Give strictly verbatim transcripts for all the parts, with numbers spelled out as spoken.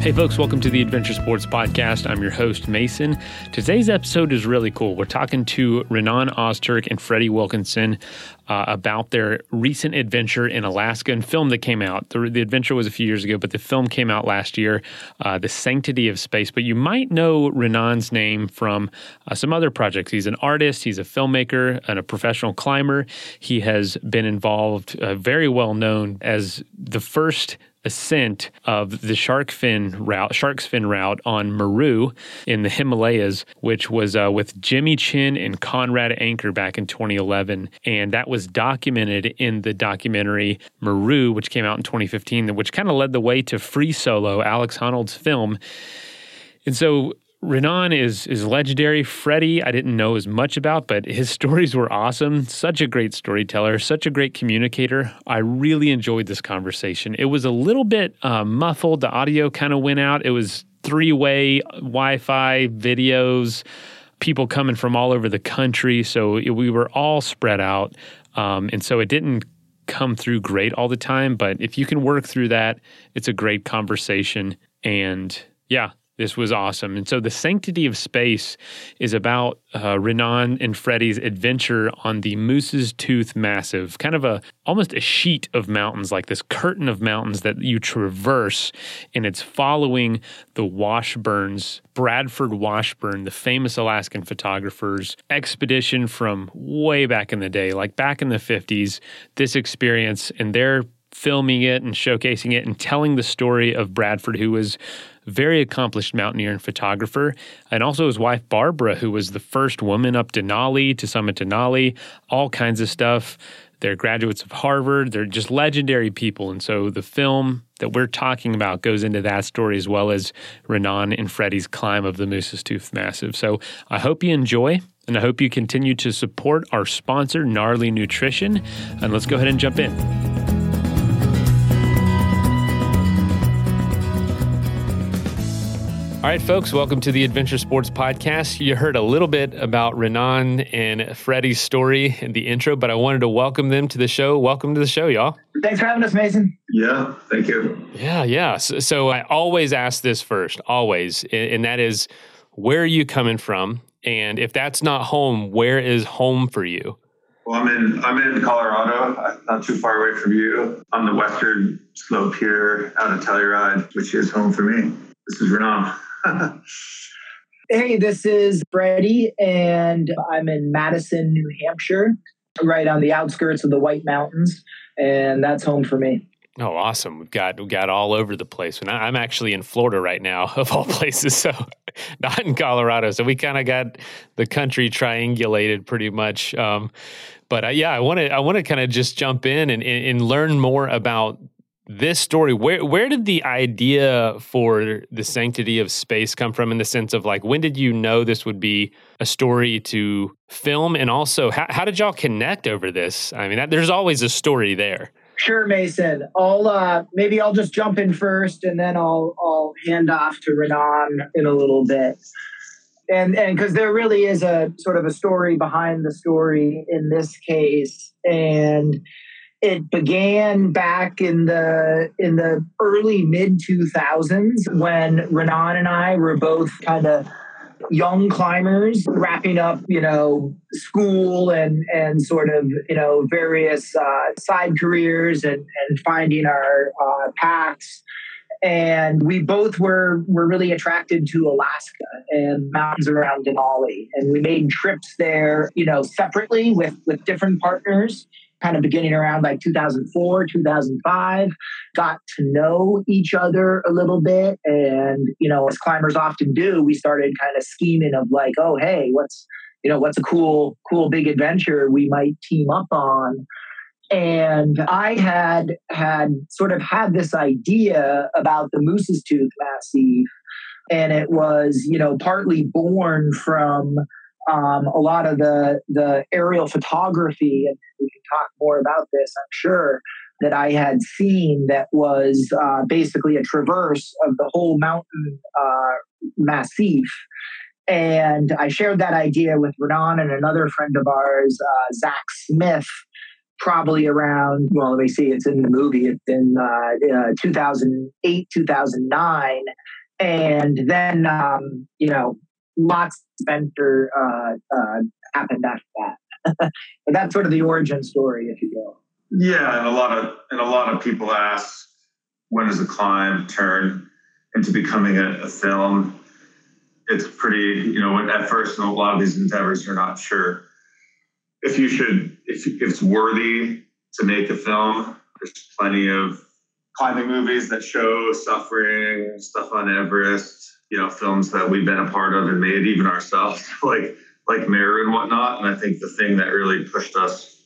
Hey folks, welcome to the Adventure Sports Podcast. I'm your host, Mason. Today's episode is really cool. We're talking to Renan Ozturk and Freddie Wilkinson uh, about their recent adventure in Alaska and film that came out. The, the adventure was a few years ago, but the film came out last year, uh, The Sanctity of Space. But you might know Renan's name from uh, some other projects. He's an artist, he's a filmmaker, and a professional climber. He has been involved, uh, very well known as the first ascent of the shark fin route, shark's fin route on Meru in the Himalayas, which was uh, with Jimmy Chin and Conrad Anker back in twenty eleven. And that was documented in the documentary Meru, which came out in twenty fifteen, which kind of led the way to Free Solo, Alex Honnold's film. And so Renan is is legendary. Freddie, I didn't know as much about, but his stories were awesome. Such a great storyteller, such a great communicator. I really enjoyed this conversation. It was a little bit uh, muffled. The audio kind of went out. It was three-way Wi-Fi videos, people coming from all over the country. So it, we were all spread out. Um, and so it didn't come through great all the time. But if you can work through that, it's a great conversation. And yeah, this was awesome. And so The Sanctity of Space is about uh, Renan and Freddie's adventure on the Moose's Tooth Massif, kind of a almost a sheet of mountains, like this curtain of mountains that you traverse, and it's following the Washburns, Bradford Washburn, the famous Alaskan photographer's expedition from way back in the day, like back in the fifties, this experience, and they're filming it and showcasing it and telling the story of Bradford, who was a very accomplished mountaineer and photographer, and also his wife, Barbara, who was the first woman up Denali, to summit Denali, all kinds of stuff. They're graduates of Harvard. They're just legendary people. And so the film that we're talking about goes into that story, as well as Renan and Freddie's climb of the Moose's Tooth Massif. So I hope you enjoy, and I hope you continue to support our sponsor, Gnarly Nutrition. And let's go ahead and jump in. All right, folks, welcome to the Adventure Sports Podcast. You heard a little bit about Renan and Freddie's story in the intro, but I wanted to welcome them to the show. Welcome to the show, y'all. Thanks for having us, Mason. Yeah, thank you. Yeah, yeah. So, so I always ask this first, always, and that is, where are you coming from? And if that's not home, where is home for you? Well, I'm in I'm in Colorado, not too far away from you, on the western slope here out of Telluride, which is home for me. This is Renan. Hey, this is Freddie, and I'm in Madison, New Hampshire, right on the outskirts of the White Mountains, and that's home for me. Oh, awesome. We've got, we've got all over the place. And I'm actually in Florida right now, of all places, so not in Colorado. So we kind of got the country triangulated pretty much. Um, but uh, yeah, I want to I want to kind of just jump in and, and, and learn more about this story. Where where did the idea for The Sanctity of Space come from, in the sense of, like, when did you know this would be a story to film? And also, how, how did y'all connect over this? I mean, that, there's always a story there. Sure, Mason. I'll uh, maybe I'll just jump in first, and then I'll I'll hand off to Renan in a little bit. And and because there really is a sort of a story behind the story in this case, and it began back in the in the early mid two thousands when Renan and I were both kind of young climbers, wrapping up, you know, school and and sort of, you know, various uh, side careers and and finding our uh, paths. And we both were were really attracted to Alaska and mountains around Denali, and we made trips there, you know, separately with with different partners, kind of beginning around like two thousand four, two thousand five, got to know each other a little bit. And, you know, as climbers often do, we started kind of scheming of like, oh, hey, what's, you know, what's a cool, cool big adventure we might team up on. And I had had sort of had this idea about the Moose's Tooth Massif. And it was, you know, partly born from Um, a lot of the the aerial photography, and we can talk more about this, I'm sure, that I had seen that was uh, basically a traverse of the whole mountain uh, massif. And I shared that idea with Renan and another friend of ours, uh, Zach Smith, probably around, well, let me see, it's in the movie, it's in uh, uh, two thousand eight, two thousand nine. And then, um, you know, lots of adventure uh, uh, happened after that. But that's sort of the origin story, if you will. Yeah, and a lot of and a lot of people ask, when does a climb turn into becoming a, a film? It's pretty, you know, when at first in a lot of these endeavors, you're not sure if you should, if, if it's worthy to make a film. There's plenty of climbing movies that show suffering, stuff on Everest, you know, films that we've been a part of and made even ourselves, like like Meru and whatnot. And I think the thing that really pushed us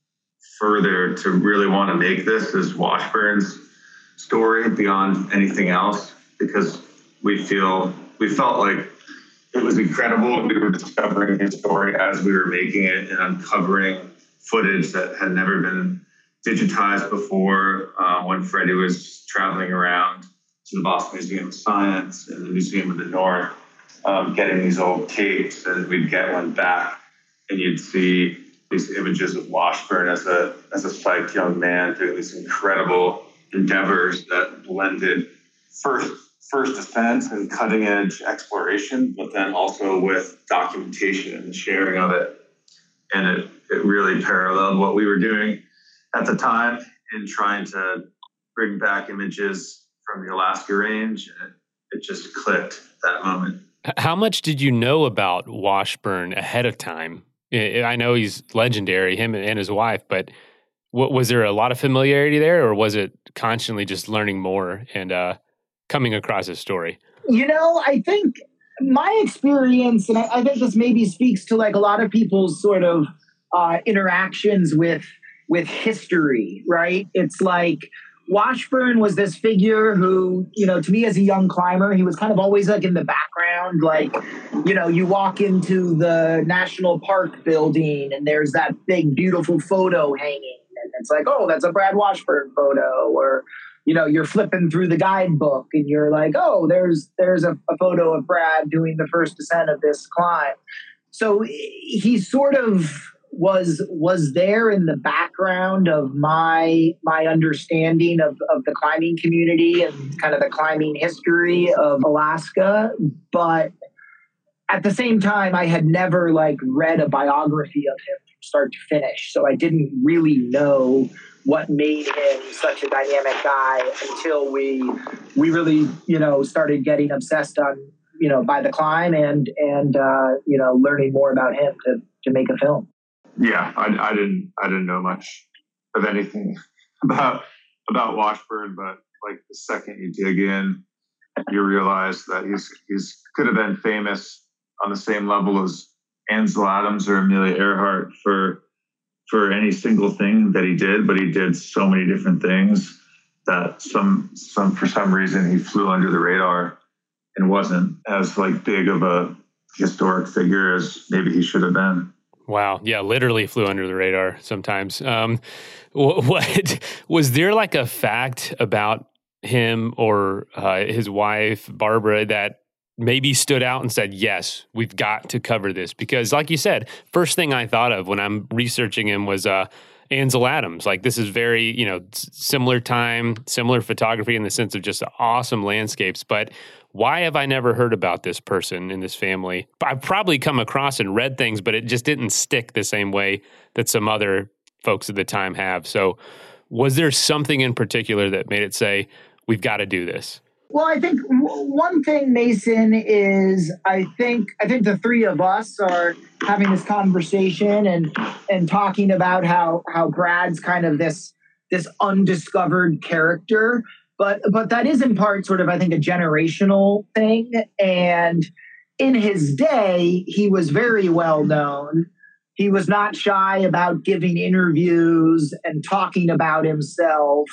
further to really want to make this is Washburn's story beyond anything else, because we feel we felt like it was incredible. We were discovering his story as we were making it and uncovering footage that had never been digitized before, uh, when Freddie was traveling around to the Boston Museum of Science and the Museum of the North, um, getting these old tapes, and we'd get one back and you'd see these images of Washburn as a as a psyched young man doing these incredible endeavors that blended first first ascent and cutting edge exploration, but then also with documentation and the sharing of it. And it, it really paralleled what we were doing at the time in trying to bring back images from the Alaska range. And it, it just clicked that moment. How much did you know about Washburn ahead of time? I know he's legendary, him and his wife, but what, was there a lot of familiarity there, or was it constantly just learning more and uh, coming across his story? You know, I think my experience, and I, I think this maybe speaks to like a lot of people's sort of uh, interactions with with history, right? It's like Washburn was this figure who, you know, to me as a young climber, he was kind of always like in the background. Like, you know, you walk into the National Park building and there's that big, beautiful photo hanging. And it's like, oh, that's a Brad Washburn photo. Or, you know, you're flipping through the guidebook and you're like, oh, there's there's a, a photo of Brad doing the first descent of this climb. So he sort of was was there in the background of my my understanding of, of the climbing community and kind of the climbing history of Alaska. But at the same time, I had never like read a biography of him from start to finish. So I didn't really know what made him such a dynamic guy until we we really, you know, started getting obsessed on, you know, by the climb and and uh, you know, learning more about him to to make a film. Yeah, I, I didn't I didn't know much of anything about about Washburn, but like the second you dig in, you realize that he's he's could have been famous on the same level as Ansel Adams or Amelia Earhart for for any single thing that he did, but he did so many different things that some some for some reason he flew under the radar and wasn't as like big of a historic figure as maybe he should have been. Wow. Yeah, literally flew under the radar sometimes. Um, what, what was there like a fact about him or uh, his wife, Barbara, that maybe stood out and said, yes, we've got to cover this? Because like you said, first thing I thought of when I'm researching him was uh, Ansel Adams. Like this is very, you know, similar time, similar photography in the sense of just awesome landscapes. But why have I never heard about this person in this family? I've probably come across and read things, but it just didn't stick the same way that some other folks at the time have. So was there something in particular that made it say, we've got to do this? Well, I think one thing, Mason, is I think I think the three of us are having this conversation and and talking about how how Brad's kind of this this undiscovered character. But but that is in part sort of, I think, a generational thing. And in his day, he was very well known. He was not shy about giving interviews and talking about himself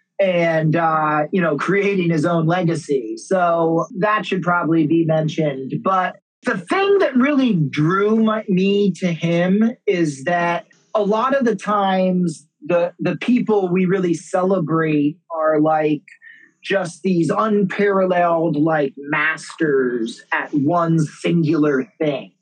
and, uh, you know, creating his own legacy. So that should probably be mentioned. But the thing that really drew my, me to him is that a lot of the times the the people we really celebrate are like just these unparalleled like masters at one singular thing.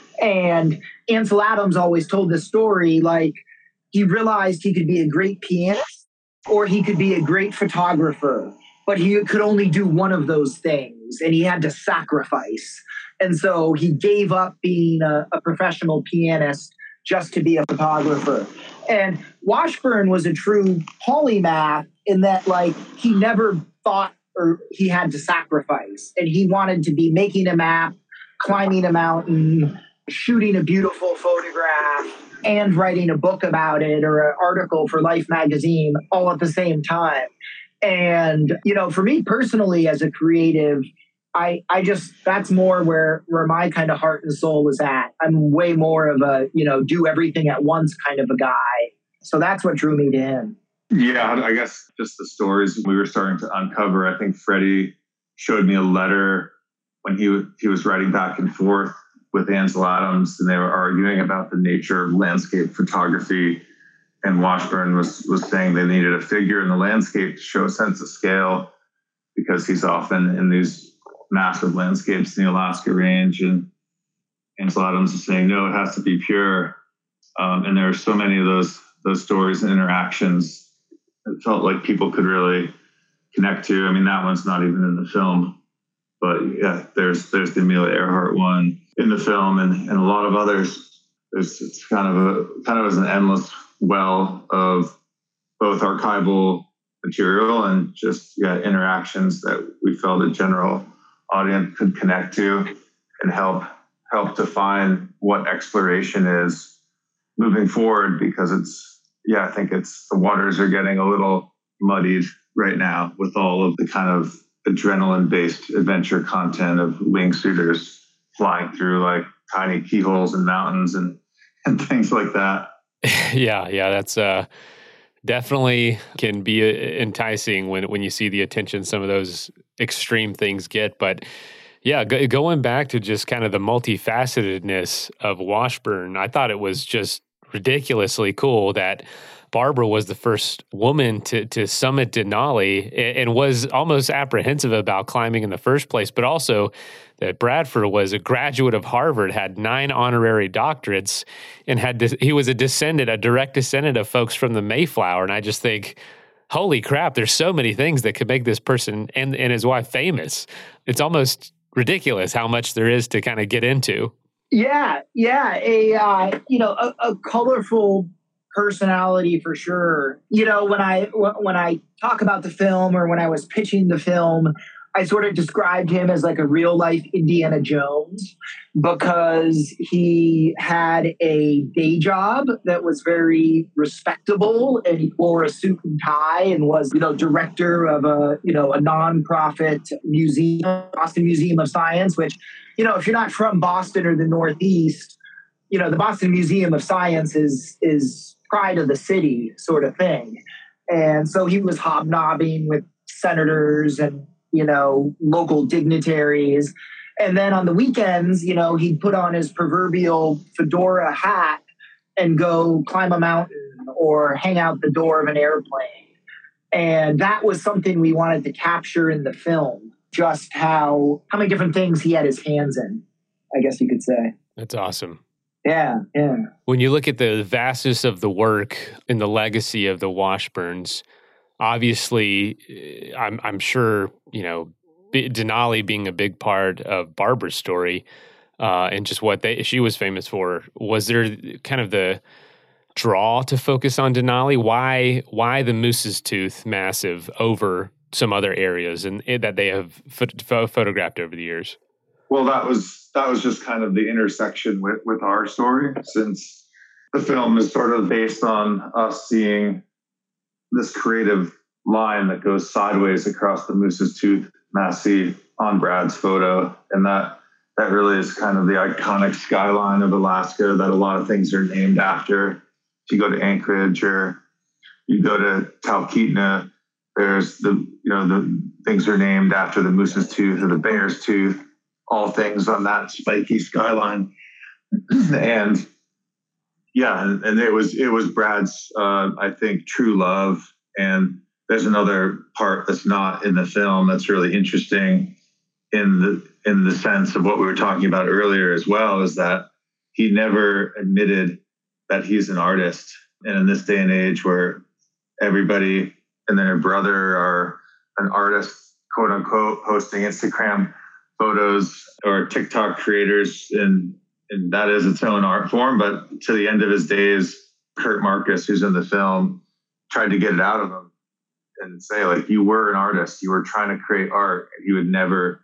And Ansel Adams always told this story, like he realized he could be a great pianist or he could be a great photographer, but he could only do one of those things, and he had to sacrifice. And so he gave up being a, a professional pianist just to be a photographer. And Washburn was a true polymath in that, like, he never thought or he had to sacrifice. And he wanted to be making a map, climbing a mountain, shooting a beautiful photograph, and writing a book about it or an article for Life magazine all at the same time. And, you know, for me personally as a creative, I, I just, that's more where, where my kind of heart and soul is at. I'm way more of a, you know, do everything at once kind of a guy. So that's what drew me to him. Yeah, I guess just the stories we were starting to uncover. I think Freddie showed me a letter when he, he was writing back and forth with Ansel Adams, and they were arguing about the nature of landscape photography. And Washburn was, was saying they needed a figure in the landscape to show a sense of scale, because he's often in these massive landscapes in the Alaska range. And Ansel Adams is saying, no, it has to be pure. Um, and there are so many of those those stories and interactions that felt like people could really connect to. I mean, that one's not even in the film, but yeah, there's there's the Amelia Earhart one in the film, and, and a lot of others. There's it's kind of a kind of as an endless well of both archival material and just yeah interactions that we felt a general audience could connect to and help help define what exploration is moving forward, because it's yeah I think it's the waters are getting a little muddied right now with all of the kind of adrenaline based adventure content of wingsuiters flying through like tiny keyholes in mountains and and things like that. yeah yeah that's uh definitely can be enticing when when you see the attention some of those extreme things get. But yeah, go, going back to just kind of the multifacetedness of Washburn, I thought it was just ridiculously cool that Barbara was the first woman to to summit Denali and, and was almost apprehensive about climbing in the first place, but also that Bradford was a graduate of Harvard, had nine honorary doctorates, and had de- he was a descendant, a direct descendant of folks from the Mayflower. And I just think, holy crap, there's so many things that could make this person and, and his wife famous. It's almost ridiculous how much there is to kind of get into. Yeah, yeah, a uh, you know a, a colorful personality for sure. You know, when I when I talk about the film or when I was pitching the film, I sort of described him as like a real life Indiana Jones, because he had a day job that was very respectable, and he wore a suit and tie and was, you know, director of a, you know, a nonprofit museum, Boston Museum of Science, which, you know, if you're not from Boston or the Northeast, you know, the Boston Museum of Science is, is pride of the city sort of thing. And so he was hobnobbing with senators and, you know, local dignitaries. And then on the weekends, you know, he'd put on his proverbial fedora hat and go climb a mountain or hang out the door of an airplane. And that was something we wanted to capture in the film, just how, how many different things he had his hands in, I guess you could say. That's awesome. Yeah, yeah. When you look at the vastness of the work and the legacy of the Washburns, obviously, I'm, I'm sure, you know, Denali being a big part of Barbara's story uh, and just what they she was famous for. Was there kind of the draw to focus on Denali? Why why the Moose's Tooth massive over some other areas and, and that they have pho- photographed over the years? Well, that was that was just kind of the intersection with, with our story, since the film is sort of based on us seeing this creative line that goes sideways across the Moose's Tooth massif on Brad's photo. And that that really is kind of the iconic skyline of Alaska that a lot of things are named after. If you go to Anchorage or you go to Talkeetna, there's the, you know, the things are named after the Moose's Tooth or the Bear's Tooth, all things on that spiky skyline. And yeah, and, and it was, it was Brad's, uh, I think, true love. And there's another part that's not in the film that's really interesting in the in the sense of what we were talking about earlier as well, is that he never admitted that he's an artist. And in this day and age where everybody and their brother are an artist, quote unquote, posting Instagram photos or TikTok creators, and and that is its own art form. But to the end of his days, Kurt Marcus, who's in the film, tried to get it out of him and say, like, you were an artist, you were trying to create art. He would never,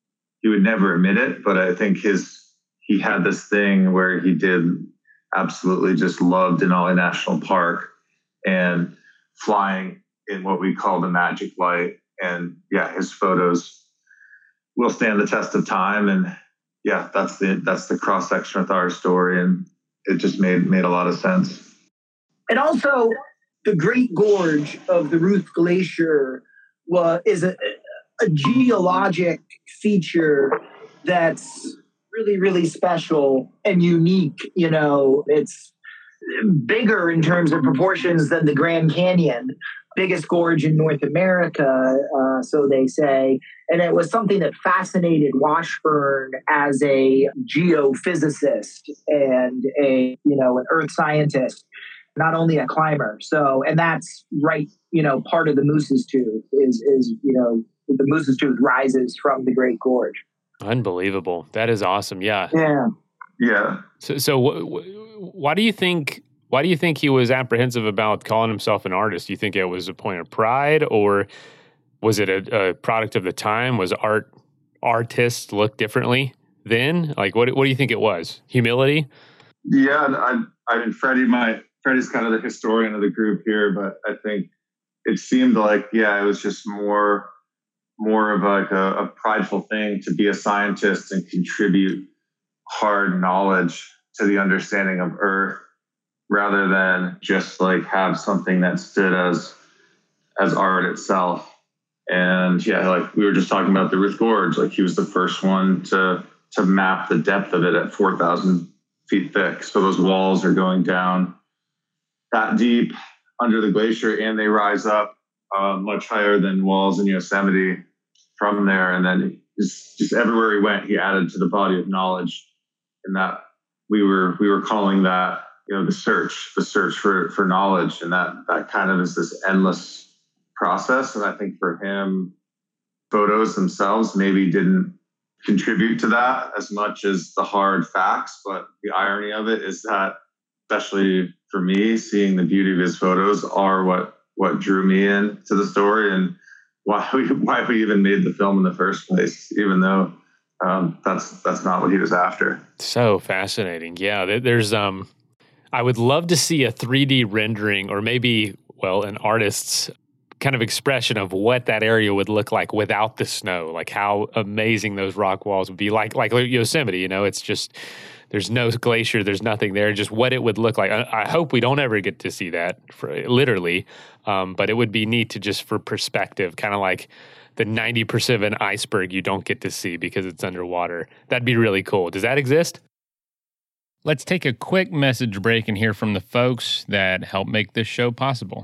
he would never admit it. But I think his, he had this thing where he did absolutely just love Denali National Park and flying in what we call the magic light. And yeah, his photos will stand the test of time. And yeah, that's the, that's the cross section with our story. And it just made, made a lot of sense. And also, the Great Gorge of the Ruth Glacier was, is a, a geologic feature that's really, really special and unique. You know, it's bigger in terms of proportions than the Grand Canyon, biggest gorge in North America, uh, so they say. And it was something that fascinated Washburn as a geophysicist and a, you know, an earth scientist, not only a climber. So, and that's right, you know, part of the Moose's Tooth is, is, you know, the Moose's Tooth rises from the Great Gorge. Unbelievable. That is awesome. Yeah. Yeah. Yeah. So, so wh- wh- why do you think, why do you think he was apprehensive about calling himself an artist? Do you think it was a point of pride, or was it a, a product of the time? Was art, artists look differently then? Like, what, what do you think it was? Humility? Yeah. I, I mean, Freddie, my, Freddie's kind of the historian of the group here, but I think it seemed like, yeah, it was just more, more of like a, a prideful thing to be a scientist and contribute hard knowledge to the understanding of Earth, rather than just like have something that stood as, as art itself. And yeah, like we were just talking about the Ruth Gorge, like he was the first one to, to map the depth of it at four thousand feet thick. So those walls are going down that deep under the glacier, and they rise up uh, much higher than walls in Yosemite from there. And then just, just everywhere he went, he added to the body of knowledge, and that we were we were calling that, you know, the search, the search for for knowledge, and that that kind of is this endless process. And I think for him, photos themselves maybe didn't contribute to that as much as the hard facts. But the irony of it is that, especially for me, seeing the beauty of his photos are what, what drew me in to the story, and why we, why we even made the film in the first place, even though um, that's, that's not what he was after. So fascinating. Yeah. There's, um, I would love to see a three D rendering, or maybe, well, an artist's kind of expression of what that area would look like without the snow, like how amazing those rock walls would be, like, like Yosemite, you know, it's just, there's no glacier, there's nothing there, just what it would look like. I, I hope we don't ever get to see that, for, literally, um, but it would be neat to just for perspective, kind of like the ninety percent of an iceberg you don't get to see because it's underwater. That'd be really cool. Does that exist? Let's take a quick message break and hear from the folks that help make this show possible.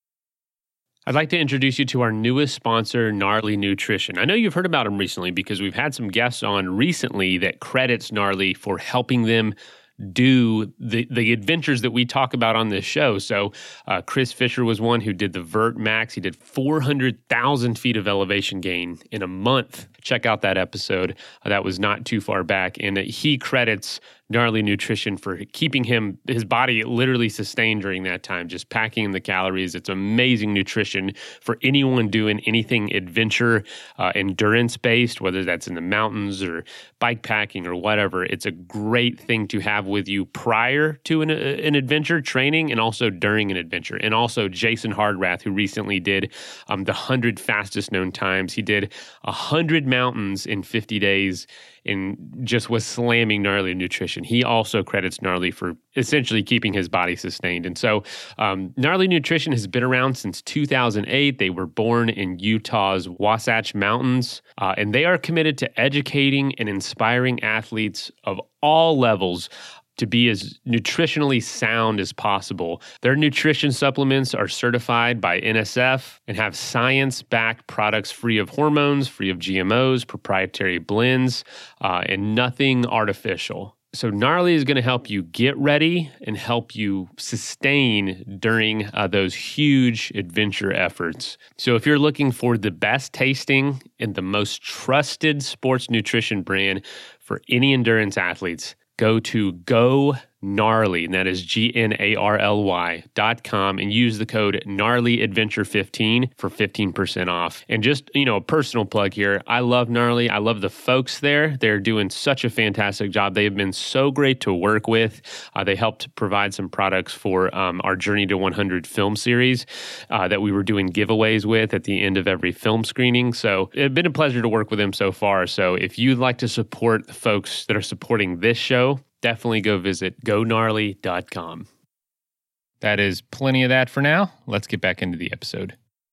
I'd like to introduce you to our newest sponsor, Gnarly Nutrition. I know you've heard about them recently because we've had some guests on recently that credits Gnarly for helping them do the the adventures that we talk about on this show. So uh, Chris Fisher was one who did the Vert Max. He did four hundred thousand feet of elevation gain in a month. Check out that episode. Uh, that was not too far back. And uh, he credits Gnarly Nutrition for keeping him, his body literally sustained during that time, just packing in the calories. It's amazing nutrition for anyone doing anything adventure, uh, endurance-based, whether that's in the mountains or bike packing or whatever. It's a great thing to have with you prior to an, an adventure training, and also during an adventure. And also Jason Hardrath, who recently did um, the one hundred fastest known times. He did one hundred mountains in fifty days and just was slamming Gnarly Nutrition. He also credits Gnarly for essentially keeping his body sustained. And so um, Gnarly Nutrition has been around since two thousand eight. They were born in Utah's Wasatch Mountains, uh, and they are committed to educating and inspiring athletes of all levels to be as nutritionally sound as possible. Their nutrition supplements are certified by N S F and have science-backed products free of hormones, free of G M Os, proprietary blends, uh, and nothing artificial. So Gnarly is going to help you get ready and help you sustain during uh, those huge adventure efforts. So if you're looking for the best tasting and the most trusted sports nutrition brand for any endurance athletes, go to Go Gnarly, and that is G N A R L Y dot com, and use the code Gnarly Adventure fifteen for fifteen percent off. And just, you know, a personal plug here. I love Gnarly. I love the folks there. They're doing such a fantastic job. They have been so great to work with. Uh, they helped provide some products for um, our Journey to one hundred film series uh, that we were doing giveaways with at the end of every film screening. So it's been a pleasure to work with them so far. So if you'd like to support the folks that are supporting this show, definitely go visit go gnarly dot com. That is plenty of that for now. Let's get back into the episode.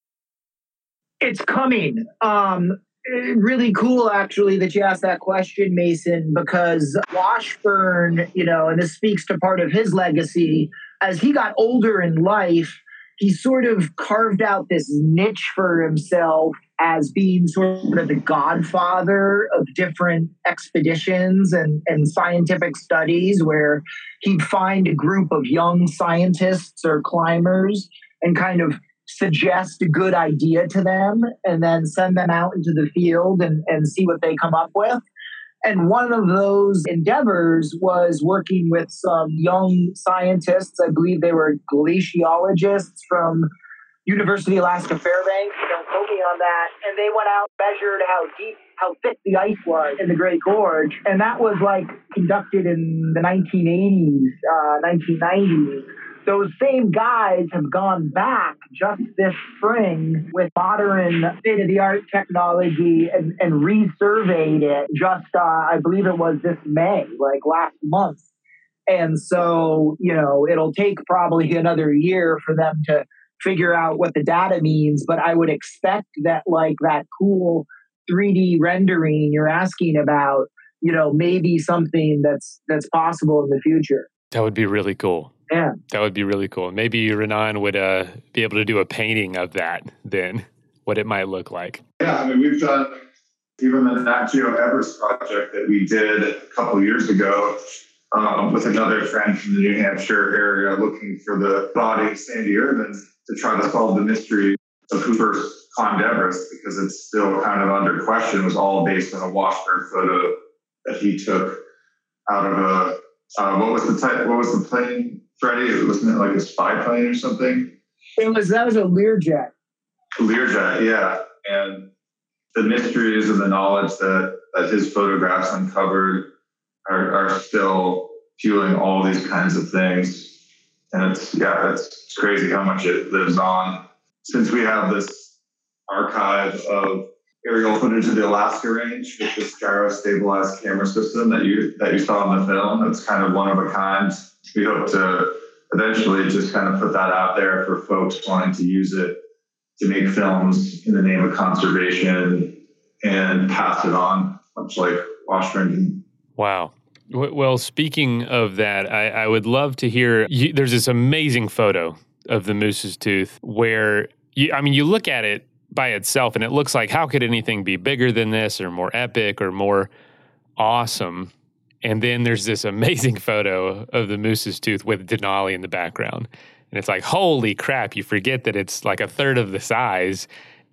It's coming. Um, really cool, actually, that you asked that question, Mason, because Washburn, you know, and this speaks to part of his legacy, as he got older in life, he sort of carved out this niche for himself as being sort of the godfather of different expeditions and, and scientific studies, where he'd find a group of young scientists or climbers and kind of suggest a good idea to them and then send them out into the field and, and see what they come up with. And one of those endeavors was working with some young scientists. I believe they were glaciologists from University of Alaska Fairbanks. Don't quote me on that. And they went out, measured how deep, how thick the ice was in the Great Gorge. And that was like conducted in the nineteen eighties, uh, nineteen nineties. Those same guys have gone back just this spring with modern state-of-the-art technology and, and resurveyed it just, uh, I believe it was this May, like last month. And so, you know, it'll take probably another year for them to figure out what the data means, but I would expect that like that cool three D rendering you're asking about, you know, maybe something that's that's possible in the future. That would be really cool. Yeah. That would be really cool. Maybe Renan would uh, be able to do a painting of that then, what it might look like. Yeah, I mean, we've done even the Nat Geo Everest project that we did a couple of years ago um, with another friend from the New Hampshire area looking for the body of Sandy Irvin to try to solve the mystery of who first climbed Everest, because it's still kind of under question. It was all based on a Washburn photo that he took out of a, uh, what was the type, what was the plane, Freddie? Wasn't it like a spy plane or something? It was, that was a Learjet. Learjet, yeah. And the mysteries and the knowledge that, that his photographs uncovered are, are still fueling all these kinds of things. And it's, yeah, it's, it's crazy how much it lives on. Since we have this archive of aerial footage of the Alaska range with this gyro-stabilized camera system that you that you saw in the film, it's kind of one of a kind. We hope to eventually just kind of put that out there for folks wanting to use it to make films in the name of conservation and pass it on, much like Washburn. Wow. Well, speaking of that, I, I would love to hear, you, there's this amazing photo of the Moose's Tooth where, you, I mean, you look at it by itself and it looks like, how could anything be bigger than this or more epic or more awesome? And then there's this amazing photo of the Moose's Tooth with Denali in the background. And it's like, holy crap, you forget that it's like a third of the size.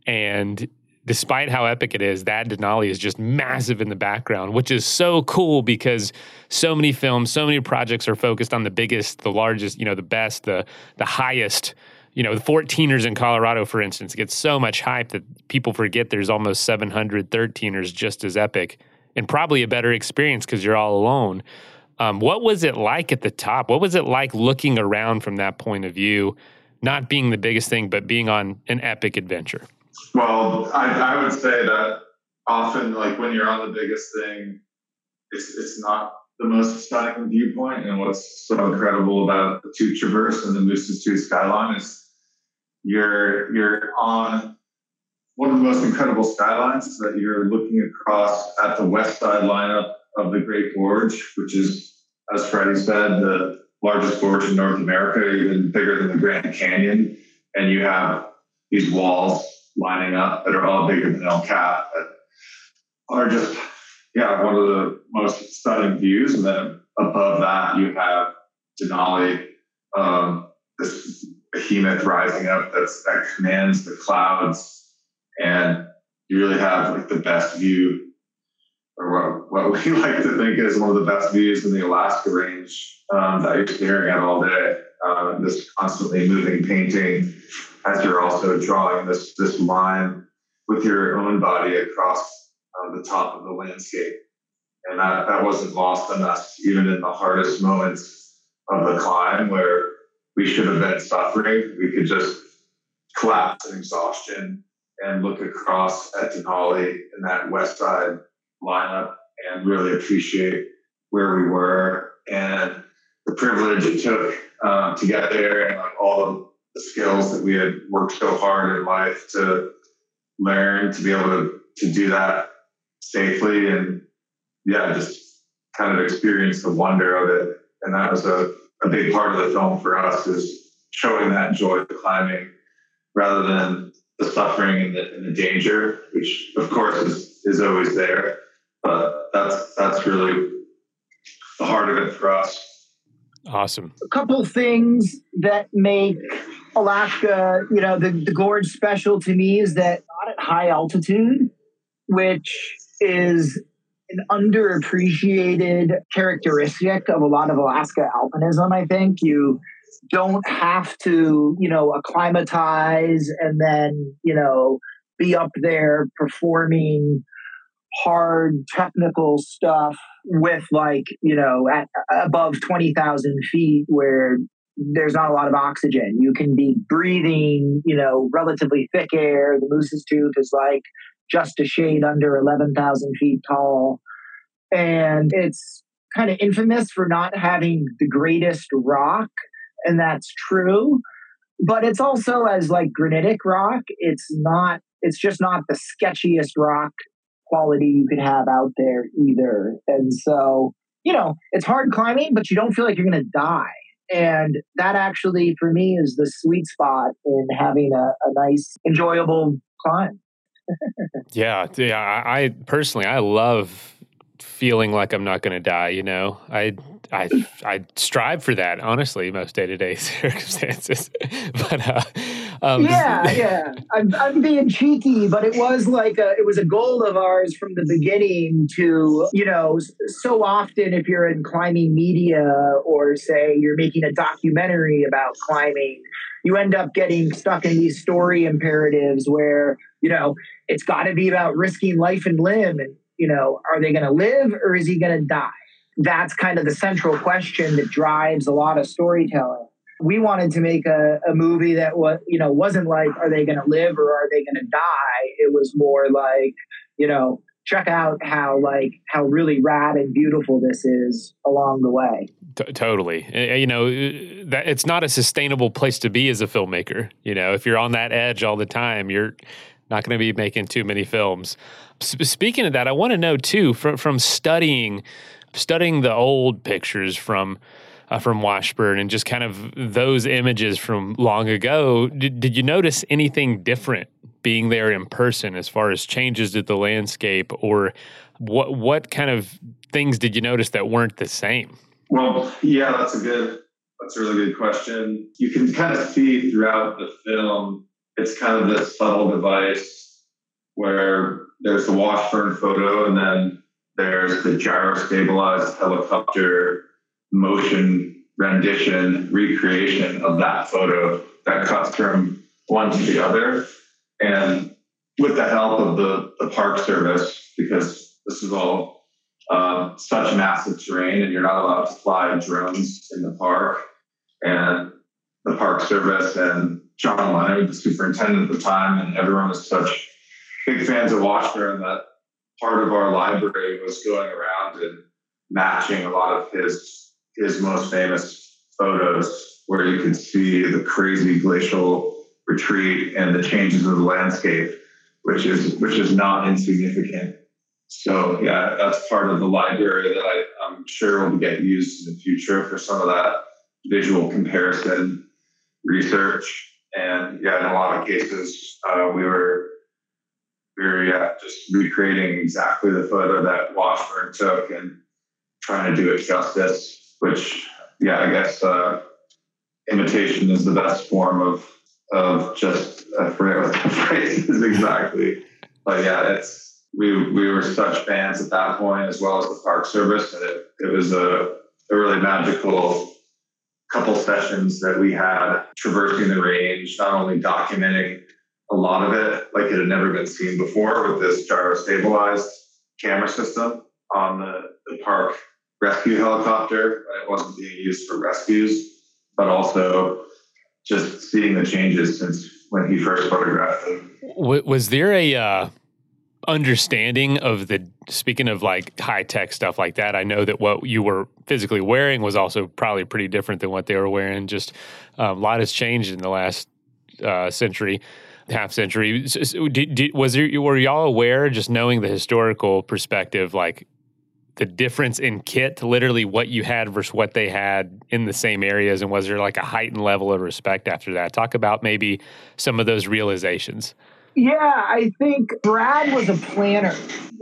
And despite how epic it is, that Denali is just massive in the background, which is so cool because so many films, so many projects are focused on the biggest, the largest, you know, the best, the the highest. You know, the fourteeners in Colorado, for instance, gets so much hype that people forget there's almost seven hundred thirteeners just as epic and probably a better experience because you're all alone. Um, what was it like at the top? What was it like looking around from that point of view, not being the biggest thing, but being on an epic adventure? Well, I, I would say that often, like when you're on the biggest thing, it's it's not the most stunning viewpoint. And what's so incredible about the Tooth Traverse and the Moose's Tooth skyline is you're you're on one of the most incredible skylines that you're looking across at the west side lineup of the Great Gorge, which is, as Freddie said, the largest gorge in North America, even bigger than the Grand Canyon. And you have these walls lining up that are all bigger than El Cap that are just, yeah, one of the most stunning views. And then above that, you have Denali, um, this behemoth rising up that's, that commands the clouds, and you really have like the best view, or what, what we like to think is one of the best views in the Alaska range um, that you're staring at all day. Uh, this constantly moving painting as you're also drawing this this line with your own body across uh, the top of the landscape. And that, that wasn't lost on us, even in the hardest moments of the climb where we should have been suffering. We could just collapse in exhaustion and look across at Denali in that west side lineup and really appreciate where we were and the privilege it took um, to get there, and like all of the skills that we had worked so hard in life to learn, to be able to, to do that safely, and yeah, just kind of experience the wonder of it. And that was a, a big part of the film for us, is showing that joy of climbing rather than the suffering and the, and the danger, which of course is, is always there. But that's that's really the heart of it for us. Awesome. A couple things that make Alaska, you know, the, the gorge special to me is that not at high altitude, which is an underappreciated characteristic of a lot of Alaska alpinism. I think you don't have to, you know, acclimatize and then, you know, be up there performing hard technical stuff with, like, you know, at above twenty thousand feet where there's not a lot of oxygen. You can be breathing, you know, relatively thick air. The Moose's Tooth is like just a shade under eleven thousand feet tall. And it's kind of infamous for not having the greatest rock. And that's true. But it's also, as like granitic rock, it's not, it's just not the sketchiest rock quality you could have out there either. And so, you know, it's hard climbing, but you don't feel like you're going to die. And that actually, for me, is the sweet spot in having a, a nice, enjoyable climb. yeah. Yeah. I, I personally, I love feeling like I'm not going to die. You know, I, I, I strive for that, honestly, most day-to-day circumstances. But, uh, um, yeah, yeah, I'm, I'm being cheeky, but it was like a, it was a goal of ours from the beginning to, you know, so often if you're in climbing media or say you're making a documentary about climbing, you end up getting stuck in these story imperatives where, you know, it's got to be about risking life and limb, and, you know, are they going to live or is he going to die? That's kind of the central question that drives a lot of storytelling. We wanted to make a, a movie that was, you know, wasn't like, are they going to live or are they going to die? It was more like, you know, check out how like how really rad and beautiful this is along the way. T- totally. You know, that it's not a sustainable place to be as a filmmaker. You know, if you're on that edge all the time, you're not going to be making too many films. S- speaking of that, I want to know too, from, from studying studying the old pictures from uh, from Washburn and just kind of those images from long ago, did, did you notice anything different being there in person as far as changes to the landscape, or what what kind of things did you notice that weren't the same? Well, yeah, that's a good, that's a really good question. You can kind of see throughout the film, it's kind of this subtle device where there's the Washburn photo and then there's the gyro-stabilized helicopter motion rendition, recreation of that photo that cuts from one to the other. And with the help of the, the Park Service, because this is all uh, such massive terrain and you're not allowed to fly drones in the park. And the Park Service and John Leonard, the superintendent at the time, and everyone was such big fans of Washburn that part of our library was going around and matching a lot of his his most famous photos, where you could see the crazy glacial retreat and the changes of the landscape, which is which is not insignificant. So yeah, that's part of the library that I, I'm sure will get used in the future for some of that visual comparison research. And yeah, in a lot of cases, uh, we were we were yeah, just recreating exactly the photo that Washburn took. And trying to do it justice, which, yeah, I guess uh, imitation is the best form of of just, I forget what the phrase is exactly. But yeah, it's we we were such fans at that point, as well as the Park Service, and it, it was a, a really magical couple sessions that we had traversing the range, not only documenting a lot of it like it had never been seen before with this gyro stabilized camera system on the, the park rescue helicopter. It wasn't being used for rescues, but also just seeing the changes since when he first photographed them. Was there a uh, understanding of the, speaking of like high tech stuff like that, I know that what you were physically wearing was also probably pretty different than what they were wearing. Just um, a lot has changed in the last uh, century, half century. So, did, did, was there, were y'all aware, just knowing the historical perspective, like the difference in kit, literally what you had versus what they had in the same areas? And was there like a heightened level of respect after that? Talk about maybe some of those realizations. Yeah, I think Brad was a planner,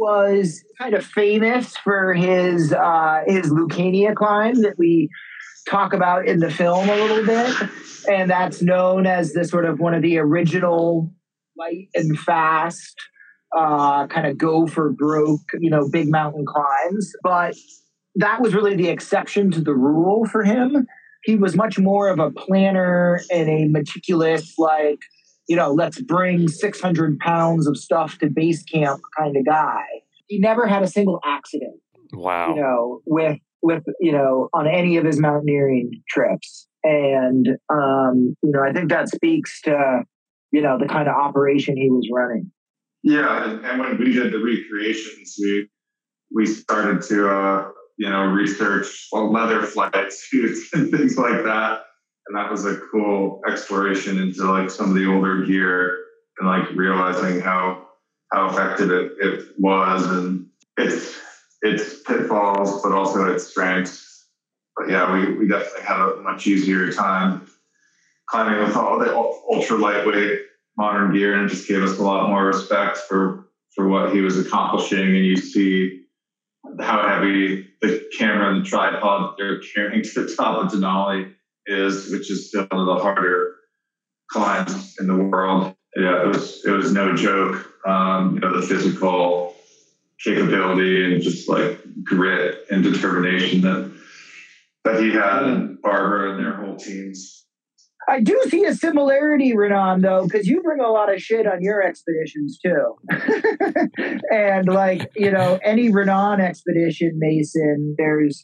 was kind of famous for his uh, his Lucania climb that we talk about in the film a little bit. And that's known as the sort of one of the original light and fast uh, kind of go for broke, you know, big mountain climbs. But that was really the exception to the rule for him. He was much more of a planner and a meticulous, like, you know, let's bring six hundred pounds of stuff to base camp kind of guy. He never had a single accident. Wow. You know, with, with, you know, on any of his mountaineering trips. And, um, you know, I think that speaks to, you know, the kind of operation he was running. Yeah. And, and when we did the recreations, we, we started to, uh, you know, research well, leather flight suits and things like that. And that was a cool exploration into like some of the older gear and like realizing how, how effective it, it was and its, its pitfalls, but also its strengths. But yeah, we, we definitely had a much easier time climbing with all the ultra lightweight modern gear, and it just gave us a lot more respect for, for what he was accomplishing. And you see how heavy the camera and the tripod they're carrying to the top of Denali is, which is still one of the harder climbs in the world. Yeah, it was it was no joke. Um, you know, the physical capability and just like grit and determination that that he had, and Barbara and their whole teams. I do see a similarity, Renan, though, because you bring a lot of shit on your expeditions too. And like, you know, any Renan expedition, Mason, there's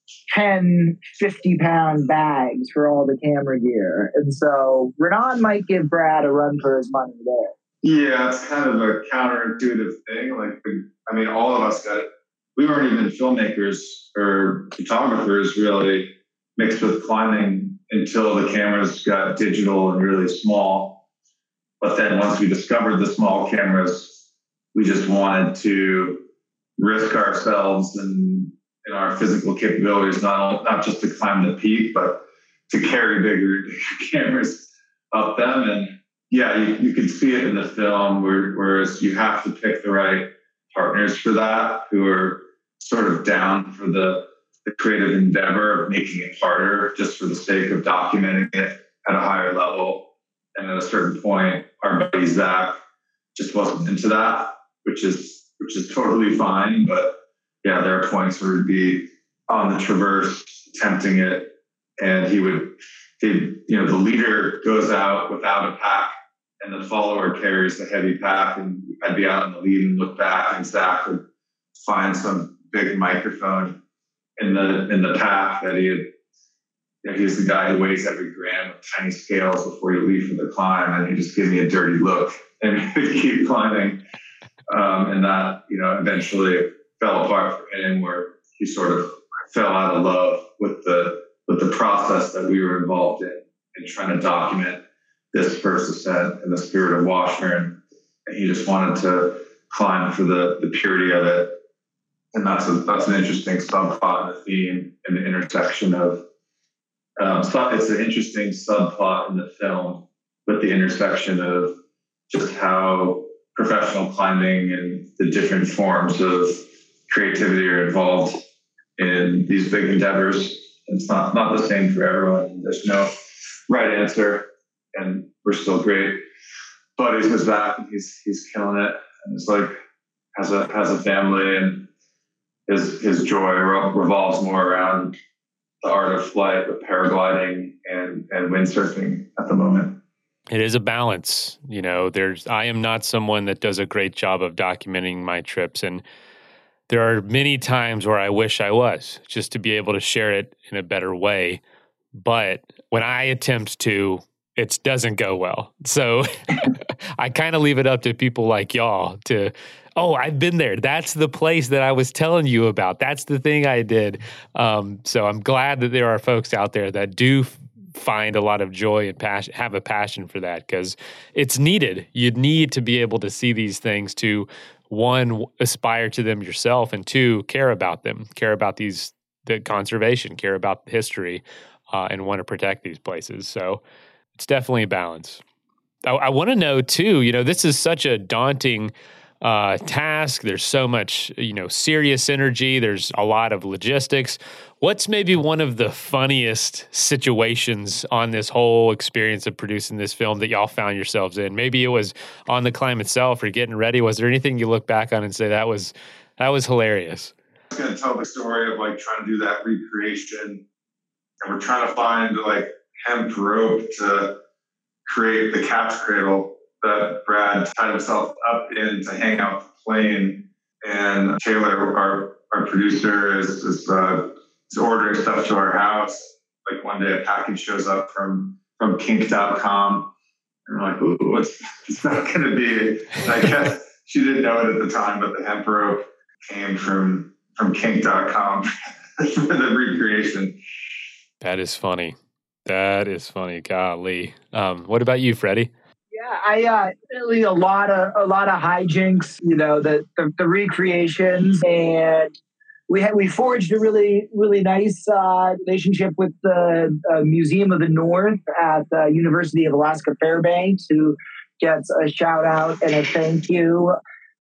ten fifty pound bags for all the camera gear. And so Renan might give Brad a run for his money there. Yeah, it's kind of a counterintuitive thing. Like, I mean, all of us got it. We weren't even filmmakers or photographers really mixed with climbing until the cameras got digital and really small. But then once we discovered the small cameras, we just wanted to risk ourselves and, and our physical capabilities, not, not just to climb the peak, but to carry bigger, bigger cameras up them. And yeah, you, you can see it in the film, where, whereas you have to pick the right partners for that, who are sort of down for the, the creative endeavor of making it harder just for the sake of documenting it at a higher level. And at a certain point, our buddy Zach just wasn't into that, which is which is totally fine. But yeah, there are points where he'd be on the traverse attempting it, and he would, he you know, the leader goes out without a pack, and the follower carries the heavy pack, and I'd be out in the lead and look back, and Zach would find some big microphone in the in the pack that he had. You know, he's the guy who weighs every gram with tiny scales before you leave for the climb, and he just gives me a dirty look and keep climbing. Um, and that, you know, eventually fell apart for him, where he sort of fell out of love with the with the process that we were involved in, in trying to document this first ascent in the spirit of Washburn. And he just wanted to climb for the, the purity of it. And that's a, that's an interesting subplot in the theme and the intersection of, um, so it's an interesting subplot in the film with the intersection of just how professional climbing and the different forms of creativity are involved in these big endeavors. It's not, not the same for everyone. There's no right answer, and we're still great buddies with that. He's he's killing it, and it's like has a has a family, and his his joy revolves more around the art of flight with paragliding and and windsurfing at the moment. It is a balance. You know, there's I am not someone that does a great job of documenting my trips, and there are many times where I wish I was, just to be able to share it in a better way. But when I attempt to, it doesn't go well. So I kind of leave it up to people like y'all to, oh, I've been there. That's the place that I was telling you about. That's the thing I did. Um, so I'm glad that there are folks out there that do find a lot of joy and passion, have a passion for that, because it's needed. You need to be able to see these things to, one, aspire to them yourself, and two, care about them, care about these, the conservation, care about history, uh, and want to protect these places. So it's definitely a balance. I, I want to know too, you know, this is such a daunting uh, task. There's so much, you know, serious energy. There's a lot of logistics. What's maybe one of the funniest situations on this whole experience of producing this film that y'all found yourselves in? Maybe it was on the climb itself or getting ready. Was there anything you look back on and say that was that was hilarious? I was going to tell the story of like trying to do that recreation, and we're trying to find like hemp rope to create the catch cradle that Brad tied himself up in to hang out the plane. And Taylor, our our producer, is is, uh, is ordering stuff to our house. Like one day a package shows up from from kink dot com. And we're like, ooh, what's it's not going to be? And I guess she didn't know it at the time, but the hemp rope came from from kink dot com for the recreation. That is funny. That is funny. Golly. Um, what about you, Freddie? Yeah, I uh, really a lot of a lot of hijinks. You know, the the, the recreations, and we had we forged a really really nice uh, relationship with the uh, Museum of the North at the University of Alaska Fairbanks, who gets a shout out and a thank you.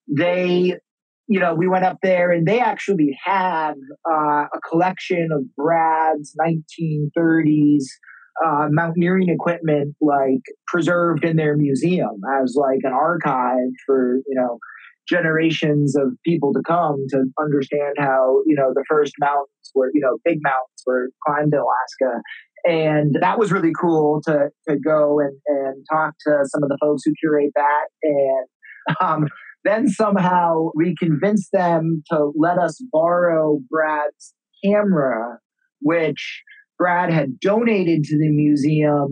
They, you know, we went up there and they actually have uh, a collection of Brad's nineteen thirties uh, mountaineering equipment, like preserved in their museum as like an archive for, you know, generations of people to come to understand how, you know, the first mountains were, you know, big mountains were climbed in Alaska. And that was really cool to to go and, and talk to some of the folks who curate that. And um, then somehow we convinced them to let us borrow Brad's camera, which Brad had donated to the museum.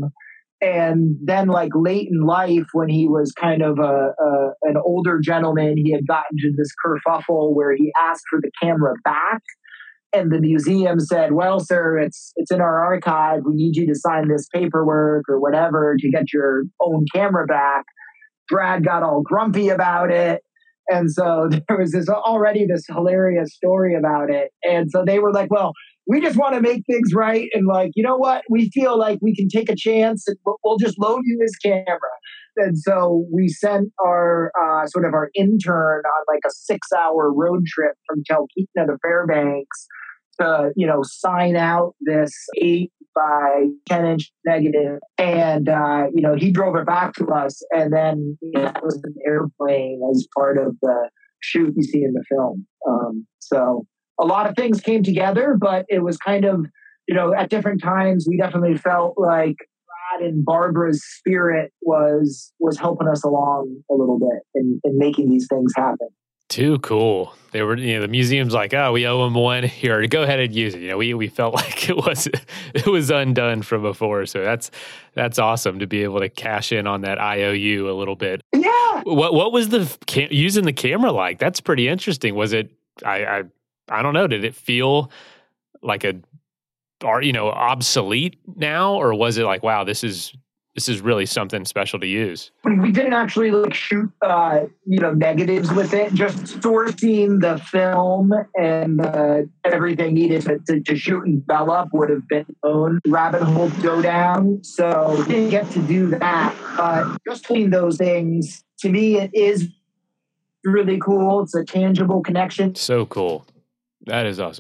And then, like, late in life, when he was kind of a, a an older gentleman, he had gotten to this kerfuffle where he asked for the camera back. And the museum said, well, sir, it's it's in our archive. We need you to sign this paperwork or whatever to get your own camera back. Brad got all grumpy about it. And so there was this already this hilarious story about it. And so they were like, well, we just want to make things right. And like, you know what? We feel like we can take a chance and we'll, we'll just loan you his camera. And so we sent our uh, sort of our intern on like a six hour road trip from Talkeetna to Fairbanks to, you know, sign out this eight by ten inch negative. And, uh, you know, he drove it back to us. And then you know, that was an airplane as part of the shoot you see in the film. Um, so a lot of things came together, but it was kind of, you know, at different times, we definitely felt like Brad and Barbara's spirit was was helping us along a little bit in, in making these things happen. Too cool. They were, you know, the museum's like, oh, we owe them one here. Go ahead and use it. You know, we we felt like it was it was undone from before. So that's that's awesome to be able to cash in on that I O U a little bit. Yeah. What what was the cam- using the camera like? That's pretty interesting. Was it? I I I don't know. Did it feel like a, are you know, obsolete now, or was it like, wow, this is this is really something special to use? We didn't actually like shoot, uh, you know, negatives with it. Just sourcing the film and uh, everything needed to, to, to shoot and develop would have been own rabbit hole to go down. So we didn't get to do that. But just doing those things, to me, it is really cool. It's a tangible connection. So cool. That is awesome.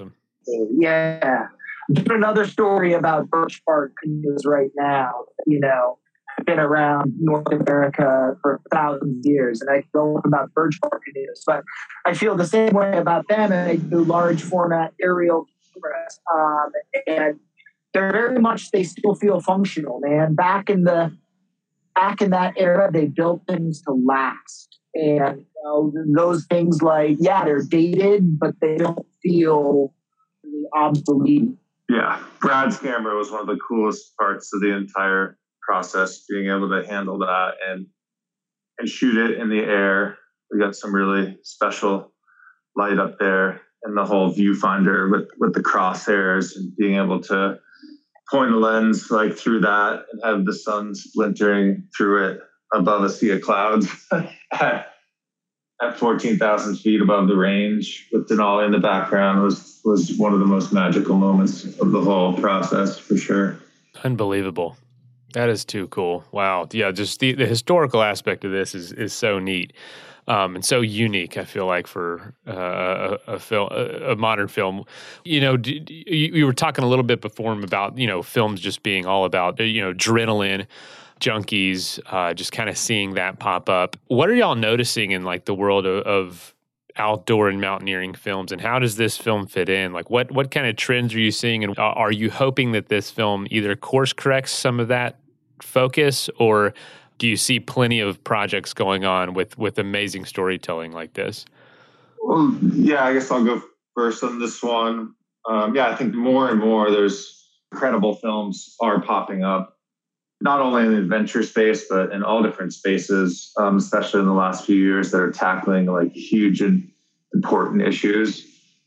Yeah. Doing another story about birch bark canoes right now. You know, I've been around North America for thousands of years, and I go on about birch bark canoes. But I feel the same way about them, and they do large format aerial cameras. Um, and they're very much, they still feel functional, man. Back in the back in that era, they built things to last. And you know, those things like, yeah, they're dated, but they don't feel really obsolete. Yeah, Brad's camera was one of the coolest parts of the entire process, being able to handle that and and shoot it in the air. We got some really special light up there, and the whole viewfinder with, with the crosshairs and being able to point a lens like through that and have the sun splintering through it above a sea of clouds at, at fourteen thousand feet above the range with Denali in the background was, was one of the most magical moments of the whole process for sure. Unbelievable. That is too cool. Wow. Yeah, just the, the historical aspect of this is is so neat. Um, and so unique, I feel like, for uh, a, a film, a, a modern film. You know, d- d- you, you were talking a little bit before about, you know, films just being all about, you know, adrenaline junkies, uh, just kind of seeing that pop up. What are y'all noticing in like the world of, of outdoor and mountaineering films, and how does this film fit in? Like, what what kind of trends are you seeing, and are you hoping that this film either course corrects some of that focus, or do you see plenty of projects going on with, with amazing storytelling like this? Well, yeah, I guess I'll go first on this one. Um, yeah, I think more and more there's incredible films are popping up, not only in the adventure space, but in all different spaces, um, especially in the last few years that are tackling like huge and important issues.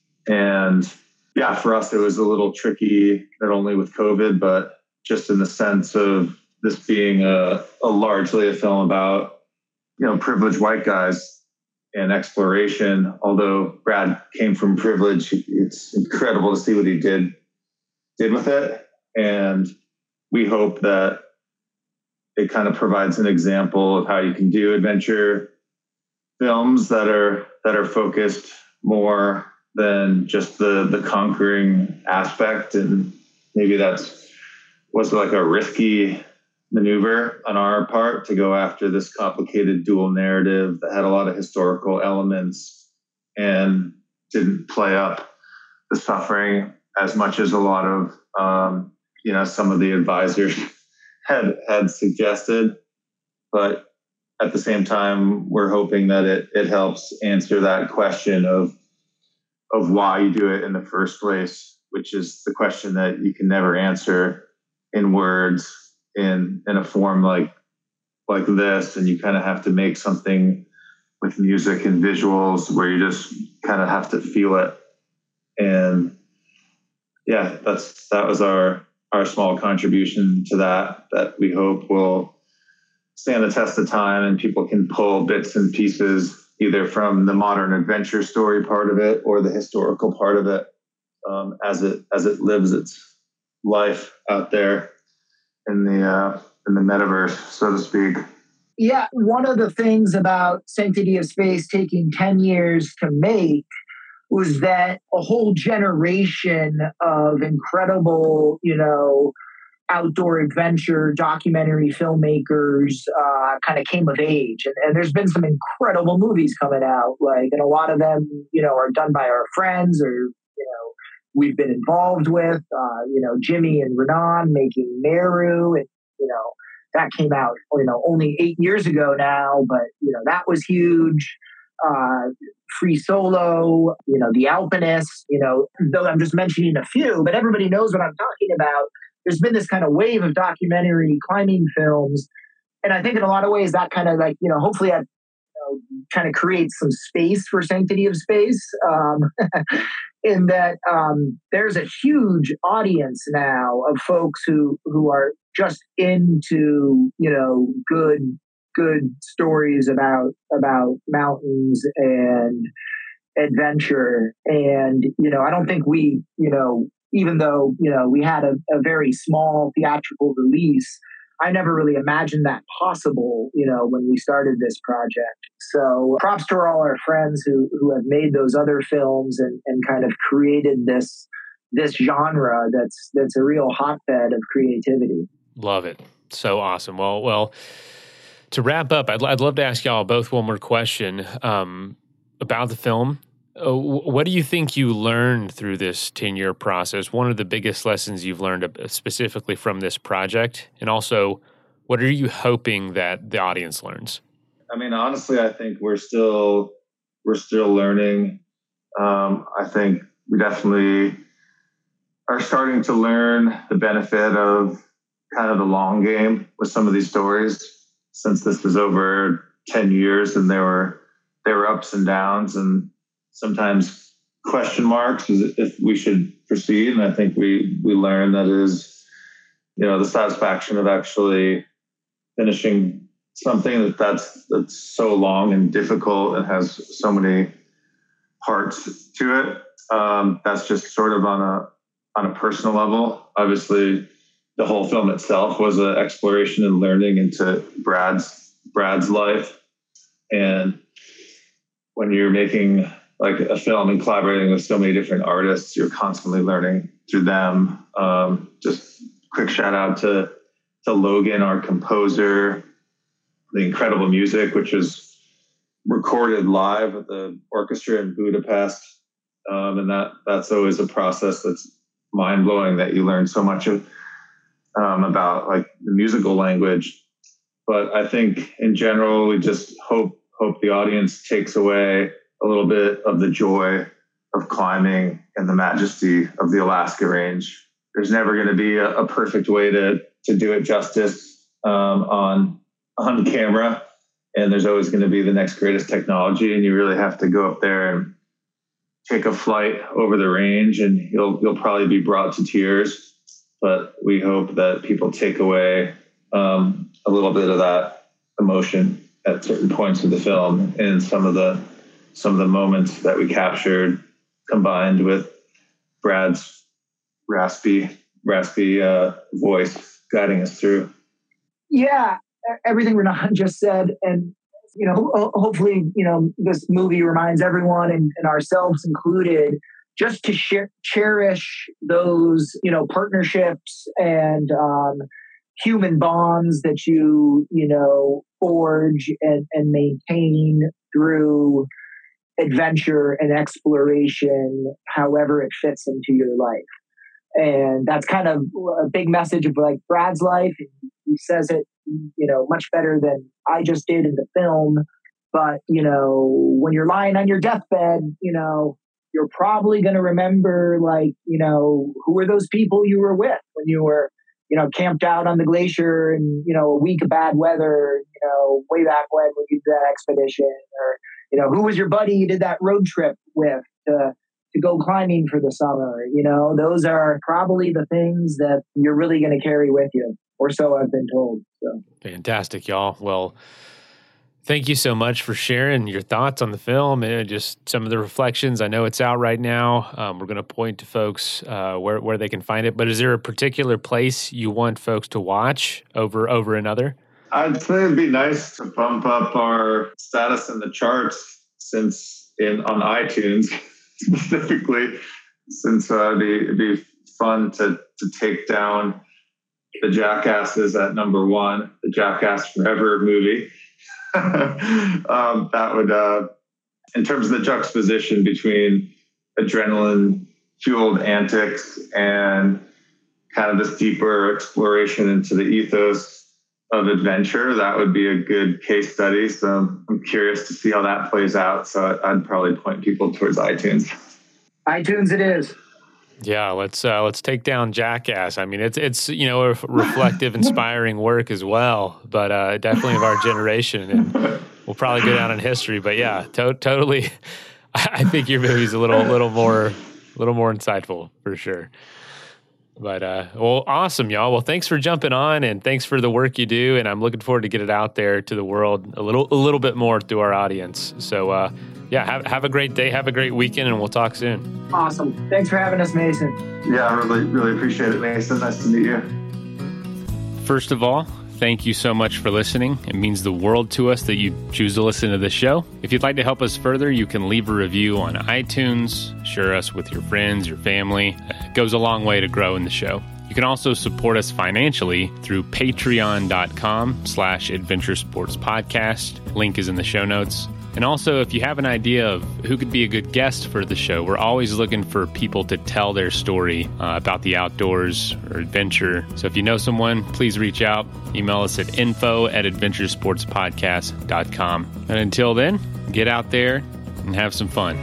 And yeah, for us, it was a little tricky, not only with COVID, but just in the sense of this being a, a largely a film about, you know, privileged white guys and exploration. Although Brad came from privilege, it's incredible to see what he did did with it. And we hope that it kind of provides an example of how you can do adventure films that are that are focused more than just the the conquering aspect. And maybe that's was like a risky maneuver on our part to go after this complicated dual narrative that had a lot of historical elements and didn't play up the suffering as much as a lot of um, you know some of the advisors had had suggested. But at the same time, we're hoping that it it helps answer that question of of why you do it in the first place, which is the question that you can never answer in words in in a form like like this. And you kind of have to make something with music and visuals where you just kind of have to feel it. And yeah, that's that was our our small contribution to that that we hope will stand the test of time, and people can pull bits and pieces either from the modern adventure story part of it or the historical part of it um, as it as it lives its life out there in the uh, in the metaverse, so to speak. Yeah, one of the things about Sanctity of Space taking ten years to make was that a whole generation of incredible, you know, outdoor adventure documentary filmmakers uh, kind of came of age. And, and there's been some incredible movies coming out, like, and a lot of them, you know, are done by our friends or, you know, we've been involved with, uh, you know, Jimmy and Renan making Meru, and, you know, that came out, you know, only eight years ago now, but, you know, that was huge. Uh, Free Solo, you know, The Alpinist, you know, though I'm just mentioning a few, but everybody knows what I'm talking about. There's been this kind of wave of documentary climbing films. And I think in a lot of ways that kind of like, you know, hopefully that you know, kind of creates some space for Sanctity of Space. Um, in that um, there's a huge audience now of folks who who are just into, you know, good good stories about about mountains and adventure. And, you know, I don't think we, you know, even though, you know, we had a, a very small theatrical release, I never really imagined that possible, you know, when we started this project. So props to all our friends who, who have made those other films and, and kind of created this this genre that's that's a real hotbed of creativity. Love it. So awesome. Well, well, to wrap up, I'd, I'd love to ask y'all both one more question um, about the film. Uh, what do you think you learned through this ten-year process? One of the biggest lessons you've learned specifically from this project, and also, what are you hoping that the audience learns? I mean, honestly, I think we're still we're still learning. Um, I think we definitely are starting to learn the benefit of kind of the long game with some of these stories. Since this was over ten years, and there were there were ups and downs, and sometimes question marks if we should proceed. And I think we we learned that is, you know, the satisfaction of actually finishing something that that's that's so long and difficult and has so many parts to it. Um, that's just sort of on a on a personal level. Obviously, the whole film itself was an exploration and learning into Brad's Brad's life. And when you're making like a film and collaborating with so many different artists, you're constantly learning through them. Um, just quick shout out to to Logan, our composer, the incredible music, which was recorded live at the orchestra in Budapest. Um, and that that's always a process that's mind blowing, that you learn so much of, um, about like the musical language. But I think in general, we just hope hope the audience takes away a little bit of the joy of climbing and the majesty of the Alaska Range. There's never going to be a, a perfect way to to do it justice um, on on camera, and there's always going to be the next greatest technology, and you really have to go up there and take a flight over the range, and you'll you'll probably be brought to tears. But we hope that people take away um, a little bit of that emotion at certain points of the film, and some of the some of the moments that we captured, combined with Brad's raspy raspy uh, voice guiding us through. Yeah, everything Renan just said, and you know, ho- hopefully, you know, this movie reminds everyone, and, and ourselves included, just to sh- cherish those, you know, partnerships and um, human bonds that you, you know, forge and, and maintain through adventure and exploration, however it fits into your life. And that's kind of a big message of like Brad's life. He says it, you know, much better than I just did in the film. But, you know, when you're lying on your deathbed, you know, you're probably going to remember, like, you know, who were those people you were with when you were, you know, camped out on the glacier and, you know, a week of bad weather, you know, way back when when you did that expedition, or, you know, who was your buddy you did that road trip with to, to go climbing for the summer. You know, those are probably the things that you're really going to carry with you, or so I've been told. So fantastic, y'all. Well, thank you so much for sharing your thoughts on the film and just some of the reflections. I know it's out right now. Um, we're going to point to folks uh, where where they can find it. But is there a particular place you want folks to watch over over another? I'd say it'd be nice to bump up our status in the charts, since in on iTunes specifically, since uh, it'd, be, it'd be fun to to take down the Jackasses at number one, the Jackass Forever movie. um, that would, uh, in terms of the juxtaposition between adrenaline fueled antics and kind of this deeper exploration into the ethos of adventure, that would be a good case study. So I'm curious to see how that plays out. So I'd probably point people towards iTunes. iTunes it is. Yeah, let's uh, let's take down Jackass. I mean, it's it's you know a reflective, inspiring work as well, but uh, definitely of our generation, and we'll probably go down in history. But yeah, to- totally, I think your movie's a little little more a little more insightful for sure. But uh, well, awesome, y'all. Well, thanks for jumping on, and thanks for the work you do. And I'm looking forward to get it out there to the world a little a little bit more through our audience. So uh, yeah, have have a great day, have a great weekend, and we'll talk soon. Awesome. Thanks for having us, Mason. Yeah, I really, really appreciate it, Mason. Nice to meet you. First of all, thank you so much for listening. It means the world to us that you choose to listen to the show. If you'd like to help us further, you can leave a review on iTunes, share us with your friends, your family. It goes a long way to grow in the show. You can also support us financially through patreon.com slash adventure sports podcast. Link is in the show notes. And also, if you have an idea of who could be a good guest for the show, we're always looking for people to tell their story uh, about the outdoors or adventure. So if you know someone, please reach out. Email us at info at adventuresportspodcast dot com. And until then, get out there and have some fun.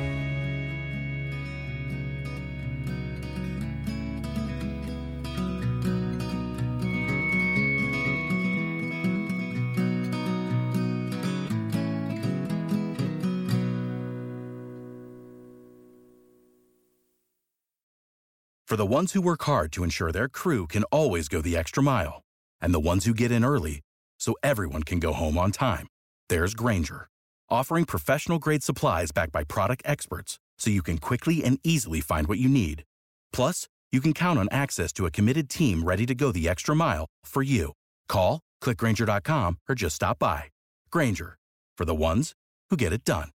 For the ones who work hard to ensure their crew can always go the extra mile, and the ones who get in early so everyone can go home on time, there's Grainger, offering professional-grade supplies backed by product experts so you can quickly and easily find what you need. Plus, you can count on access to a committed team ready to go the extra mile for you. Call, click Grainger dot com, or just stop by. Grainger, for the ones who get it done.